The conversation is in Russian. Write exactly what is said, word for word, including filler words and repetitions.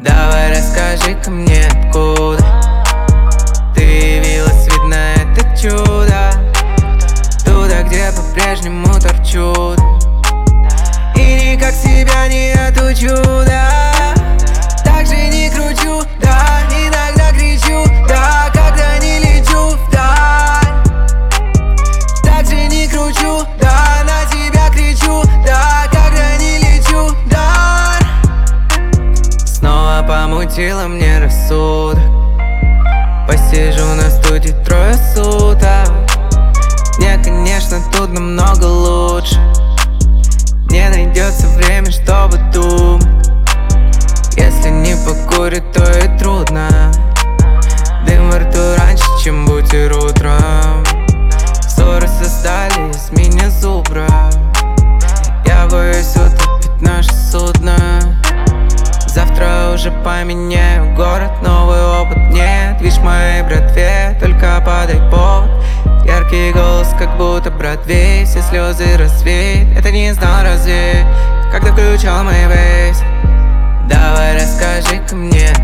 Давай расскажи-ка мне, откуда ты явилась, видно, это чудо. Туда, где по-прежнему торчут, и никак себя не отучу, да. Так же не кручу, да, иногда кричу, да, когда не лечу вдаль. Так же не кручу, да, на тебя кричу, да, когда не лечу вдаль. Снова помутила мне рассудок. Посижу на студии трое суток. Мне, конечно, тут намного лучше. Не найдется время, чтобы думать. Если не покурить, то и трудно. Дым во рту раньше, чем бутер утром. Ссоры создали из меня зубра. Я боюсь утопить наше судно. Завтра уже поменяю город, новый опыт нет. Видишь, моей братве только подай повод. Яркий голос, как будто Бродвей. Все слезы развеет, это не знал разве, когда включал мой вейс. Давай расскажи-ка мне,